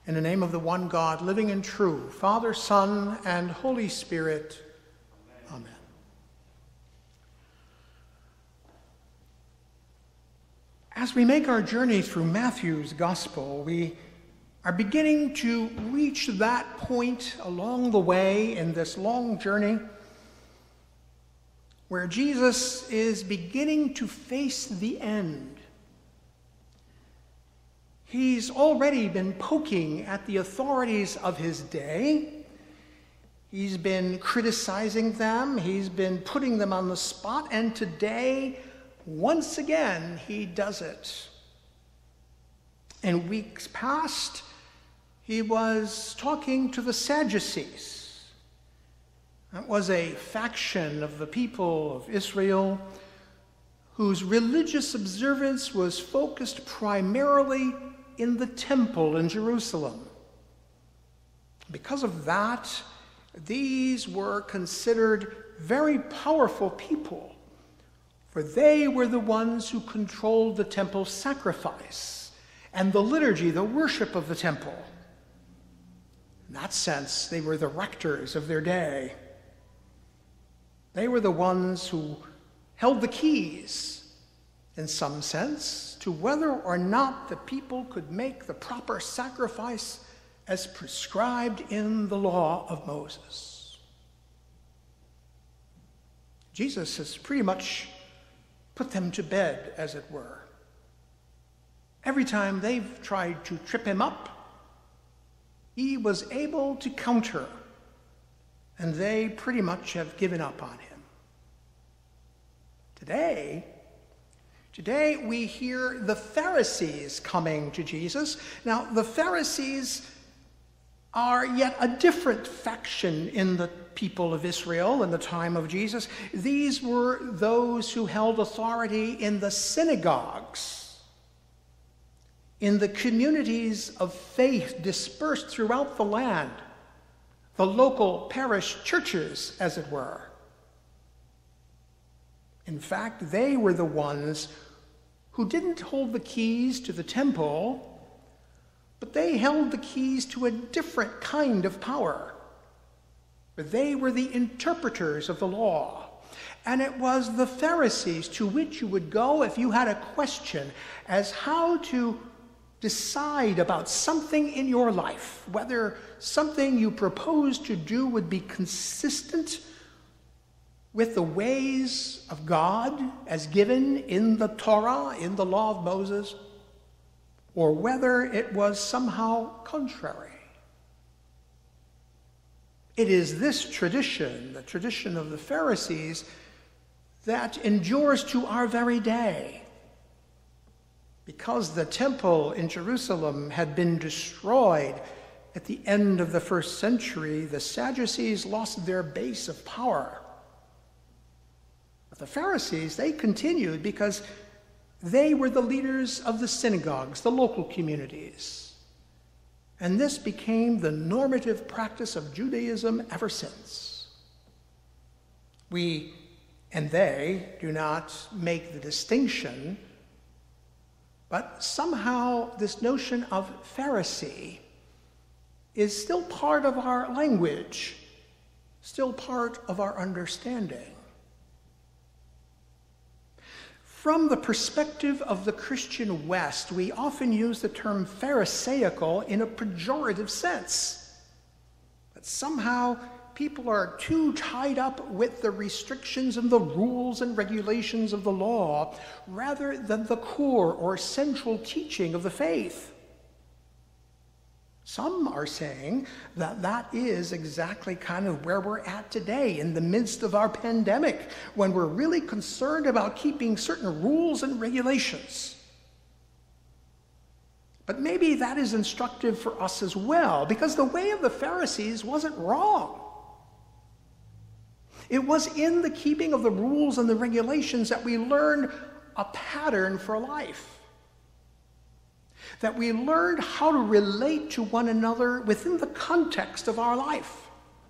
In the name of the one God, living and true, Father, Son, and Holy Spirit. Amen. As we make our journey through Matthew's Gospel, we are beginning to reach that point along the way in this long journey where Jesus is beginning to face the end. He's already been poking at the authorities of his day. He's been criticizing them. He's been putting them on the spot. And today, once again, he does it. In weeks past, he was talking to the Sadducees. That was a faction of the people of Israel whose religious observance was focused primarily in the temple in Jerusalem. Because of that, these were considered very powerful people, for they were the ones who controlled the temple sacrifice and the liturgy, the worship of the temple. In that sense, they were the rectors of their day. They were the ones who held the keys, in some sense, to whether or not the people could make the proper sacrifice as prescribed in the law of Moses. Jesus has pretty much put them to bed, as it were. Every time they've tried to trip him up, he was able to counter, and they pretty much have given up on him. Today we hear the Pharisees coming to Jesus. Now, the Pharisees are yet a different faction in the people of Israel in the time of Jesus. These were those who held authority in the synagogues, in the communities of faith dispersed throughout the land, the local parish churches, as it were. In fact, they were the ones who didn't hold the keys to the temple, but they held the keys to a different kind of power. They were the interpreters of the law. And it was the Pharisees to which you would go if you had a question as how to decide about something in your life, whether something you proposed to do would be consistent with the ways of God as given in the Torah, in the law of Moses, or whether it was somehow contrary. It is this tradition, the tradition of the Pharisees, that endures to our very day. Because the temple in Jerusalem had been destroyed at the end of the first century, the Sadducees lost their base of power. But the Pharisees, they continued because they were the leaders of the synagogues, the local communities. And this became the normative practice of Judaism ever since. We and they do not make the distinction, but somehow this notion of Pharisee is still part of our language, still part of our understanding. From the perspective of the Christian West, we often use the term Pharisaical in a pejorative sense. That somehow people are too tied up with the restrictions and the rules and regulations of the law rather than the core or central teaching of the faith. Some are saying that that is exactly kind of where we're at today in the midst of our pandemic, when we're really concerned about keeping certain rules and regulations. But maybe that is instructive for us as well, because the way of the Pharisees wasn't wrong. It was in the keeping of the rules and the regulations that we learned a pattern for life. That we learned how to relate to one another within the context of our life.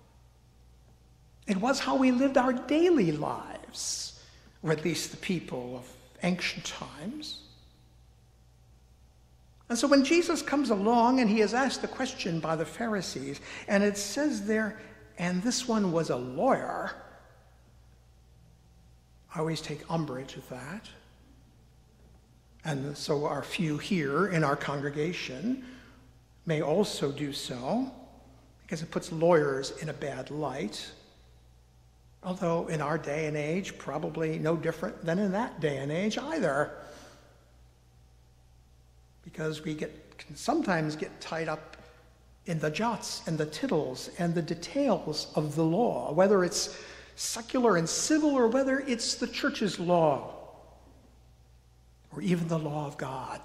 It was how we lived our daily lives, or at least the people of ancient times. And so when Jesus comes along and he is asked a question by the Pharisees, and it says there, and this one was a lawyer, I always take umbrage with that. And so our few here in our congregation may also do so, because it puts lawyers in a bad light. Although in our day and age, probably no different than in that day and age either. Because we can sometimes get tied up in the jots and the tittles and the details of the law, whether it's secular and civil or whether it's the church's law or even the law of God.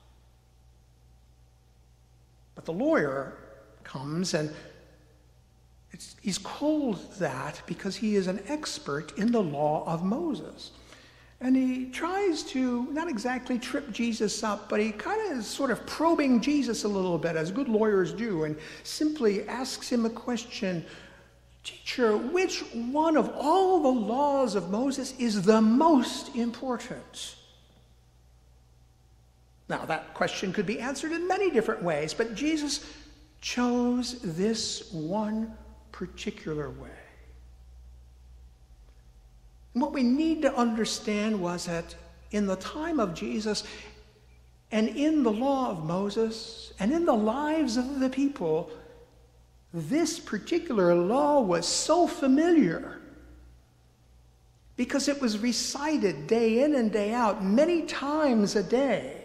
But the lawyer comes and he's called that because he is an expert in the law of Moses. And he tries to not exactly trip Jesus up, but he kind of is sort of probing Jesus a little bit, as good lawyers do, and simply asks him a question. Teacher, which one of all the laws of Moses is the most important? Now, that question could be answered in many different ways, but Jesus chose this one particular way. And what we need to understand was that in the time of Jesus and in the law of Moses and in the lives of the people, this particular law was so familiar because it was recited day in and day out many times a day.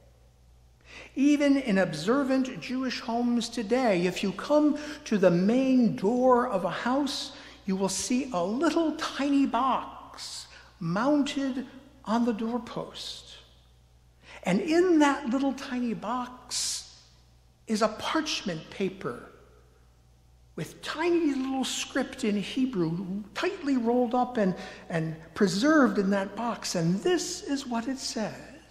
Even in observant Jewish homes today, if you come to the main door of a house, you will see a little tiny box mounted on the doorpost. And in that little tiny box is a parchment paper with tiny little script in Hebrew, tightly rolled up and preserved in that box. And this is what it says.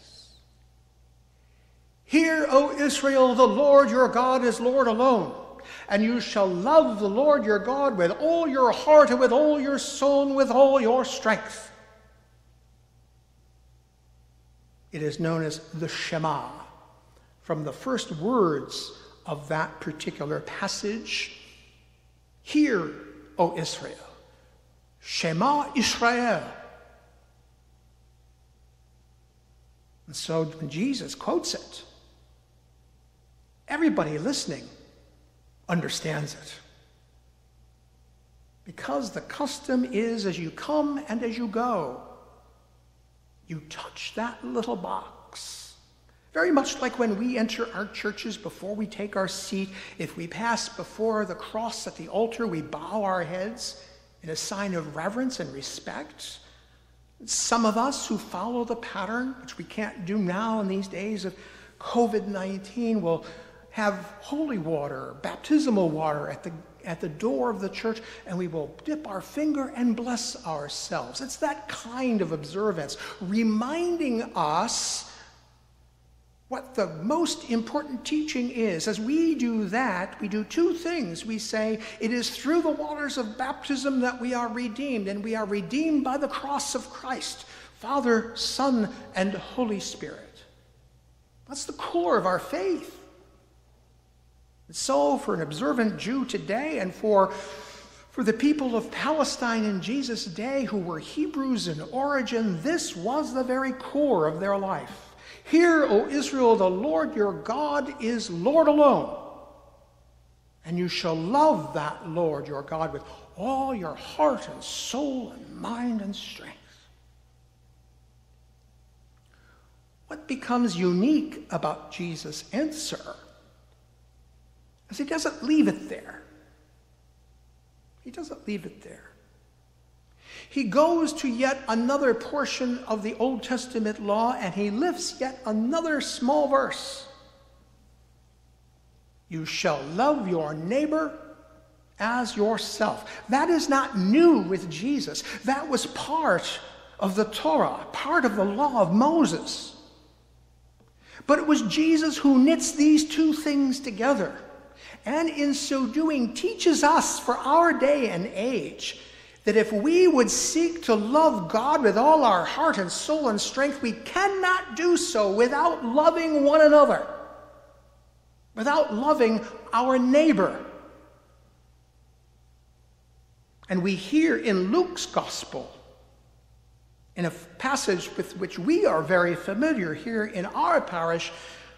Hear, O Israel, the Lord your God is Lord alone, and you shall love the Lord your God with all your heart and with all your soul and with all your strength. It is known as the Shema, from the first words of that particular passage. Hear, O Israel, Shema Israel. And so when Jesus quotes it, everybody listening understands it. Because the custom is, as you come and as you go, you touch that little box. Very much like when we enter our churches before we take our seat, if we pass before the cross at the altar, we bow our heads in a sign of reverence and respect. Some of us who follow the pattern, which we can't do now in these days of COVID-19, will have holy water, baptismal water at the door of the church, and we will dip our finger and bless ourselves. It's that kind of observance, reminding us what the most important teaching is. As we do that, we do two things. We say, it is through the waters of baptism that we are redeemed, and we are redeemed by the cross of Christ, Father, Son, and Holy Spirit. That's the core of our faith. So for an observant Jew today, and for the people of Palestine in Jesus' day who were Hebrews in origin, this was the very core of their life. Hear, O Israel, the Lord your God is Lord alone, and you shall love that Lord your God with all your heart and soul and mind and strength. What becomes unique about Jesus' answer is he doesn't leave it there. He doesn't leave it there. He goes to yet another portion of the Old Testament law, and he lifts yet another small verse. You shall love your neighbor as yourself. That is not new with Jesus. That was part of the Torah, part of the law of Moses. But it was Jesus who knits these two things together, and in so doing teaches us for our day and age that if we would seek to love God with all our heart and soul and strength, we cannot do so without loving one another. without loving our neighbor. And we hear in Luke's gospel, in a passage with which we are very familiar here in our parish,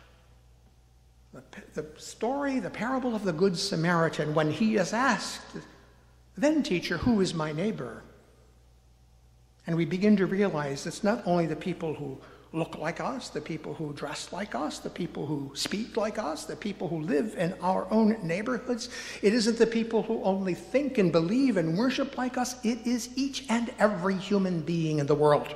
the story, the parable of the Good Samaritan, when he is asked, "Then, teacher, who is my neighbor?" And we begin to realize it's not only the people who look like us, the people who dress like us, the people who speak like us, the people who live in our own neighborhoods. It isn't the people who only think and believe and worship like us. It is each and every human being in the world,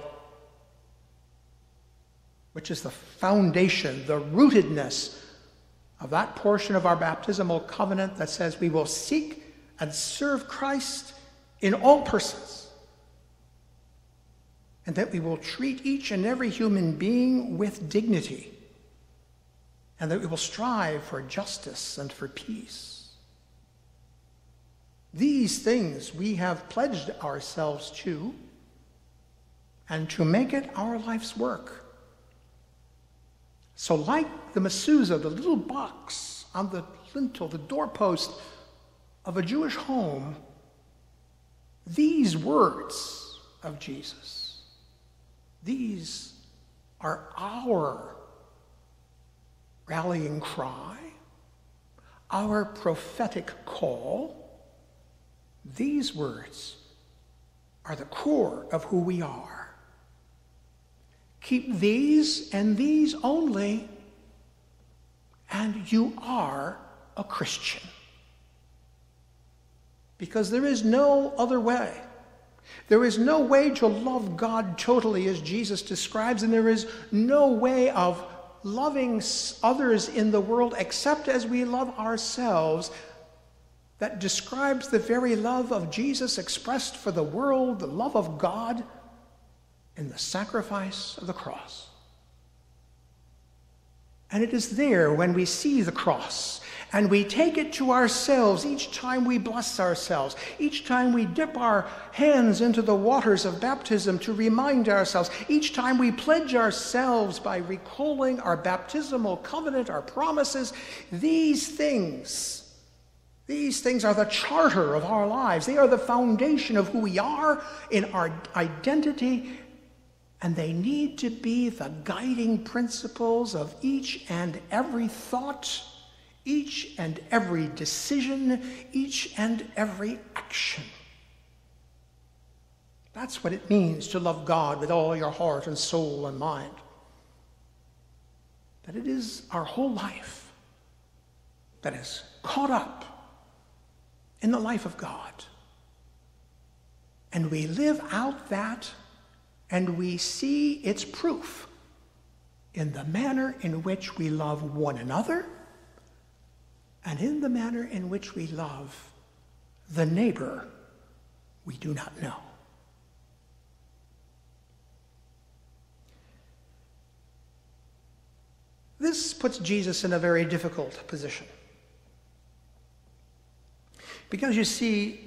which is the foundation, the rootedness of that portion of our baptismal covenant that says we will seek and serve Christ in all persons, and that we will treat each and every human being with dignity, and that we will strive for justice and for peace. These things we have pledged ourselves to, and to make it our life's work. So like the mezuzah, the little box on the lintel, the doorpost of a Jewish home, these words of Jesus, these are our rallying cry, our prophetic call. These words are the core of who we are. Keep these and these only, and you are a Christian. Because there is no other way. There is no way to love God totally as Jesus describes, and there is no way of loving others in the world except as we love ourselves that describes the very love of Jesus expressed for the world, the love of God in the sacrifice of the cross. And it is there when we see the cross and we take it to ourselves each time we bless ourselves, each time we dip our hands into the waters of baptism to remind ourselves, each time we pledge ourselves by recalling our baptismal covenant, our promises. These things are the charter of our lives. They are the foundation of who we are in our identity, and they need to be the guiding principles of each and every thought, each and every decision, each and every action. That's what it means to love God with all your heart and soul and mind. That it is our whole life that is caught up in the life of God. And we live out that, and we see its proof in the manner in which we love one another and in the manner in which we love the neighbor we do not know. This puts Jesus in a very difficult position. Because you see,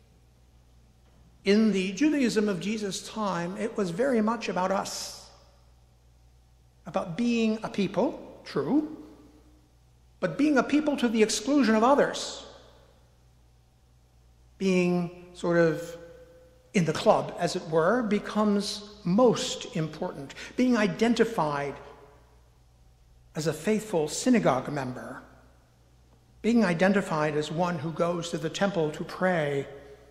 in the Judaism of Jesus' time, it was very much about us, about being a people, true, but being a people to the exclusion of others, being sort of in the club, as it were, becomes most important. Being identified as a faithful synagogue member, being identified as one who goes to the temple to pray,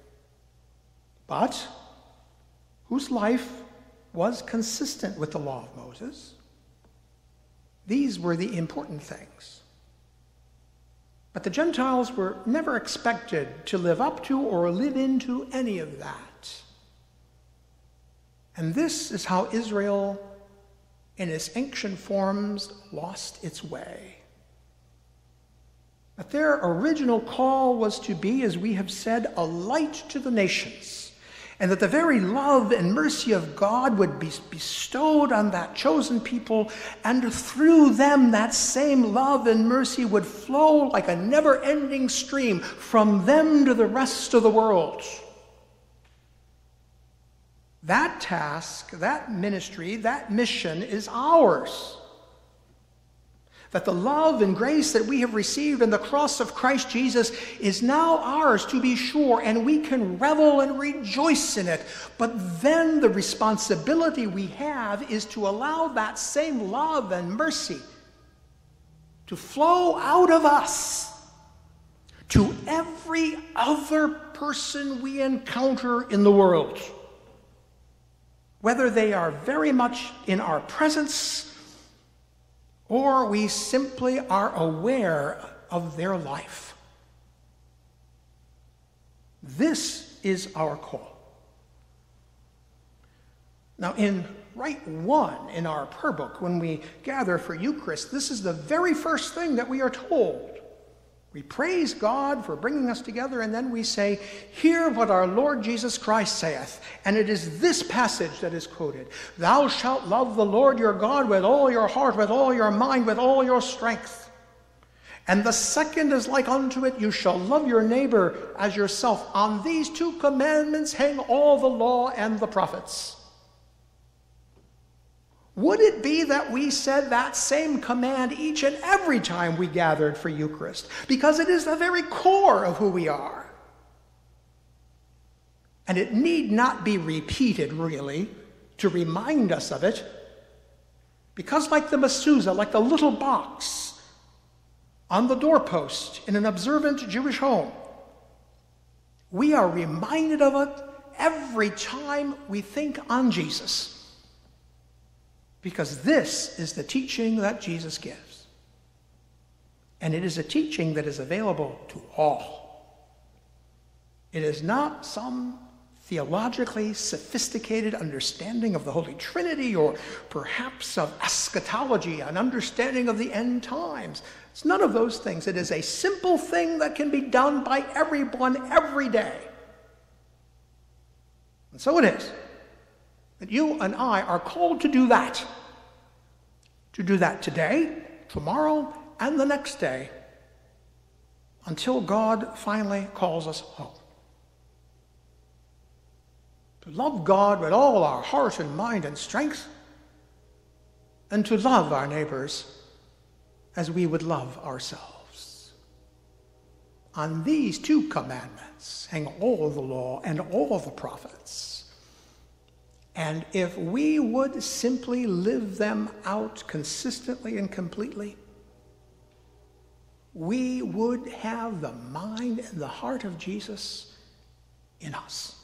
but whose life was consistent with the law of Moses. These were the important things. But the Gentiles were never expected to live up to or live into any of that. And this is how Israel, in its ancient forms, lost its way. But their original call was to be, as we have said, a light to the nations, and that the very love and mercy of God would be bestowed on that chosen people, and through them that same love and mercy would flow like a never-ending stream from them to the rest of the world. That task, that ministry, that mission is ours. that the love and grace that we have received in the cross of Christ Jesus is now ours, to be sure, and we can revel and rejoice in it. But then the responsibility we have is to allow that same love and mercy to flow out of us to every other person we encounter in the world, whether they are very much in our presence or we simply are aware of their life. This is our call. Now, in Rite 1 in our prayer book, when we gather for Eucharist, this is the very first thing that we are told. We praise God for bringing us together, and then we say, "Hear what our Lord Jesus Christ saith." And it is this passage that is quoted. "Thou shalt love the Lord your God with all your heart, with all your mind, with all your strength. And the second is like unto it, you shall love your neighbor as yourself. On these two commandments hang all the law and the prophets." Would it be that we said that same command each and every time we gathered for Eucharist? Because it is the very core of who we are. And it need not be repeated, really, to remind us of it. Because like the mezuzah, like the little box on the doorpost in an observant Jewish home, we are reminded of it every time we think on Jesus. Because this is the teaching that Jesus gives. And it is a teaching that is available to all. It is not some theologically sophisticated understanding of the Holy Trinity, or perhaps of eschatology, an understanding of the end times. It's none of those things. It is a simple thing that can be done by everyone every day. And so it is that you and I are called to do that. To do that today, tomorrow, and the next day, until God finally calls us home. To love God with all our heart and mind and strength, and to love our neighbors as we would love ourselves. On these two commandments hang all the law and all the prophets. And if we would simply live them out consistently and completely, we would have the mind and the heart of Jesus in us.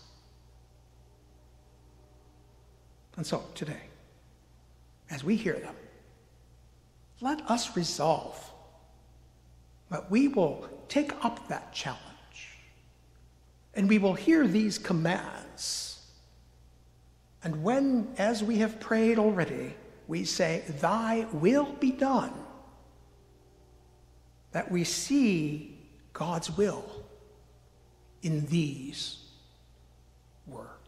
And so today, as we hear them, let us resolve that we will take up that challenge, and we will hear these commands. And when, as we have prayed already, we say, "Thy will be done," that we see God's will in these words.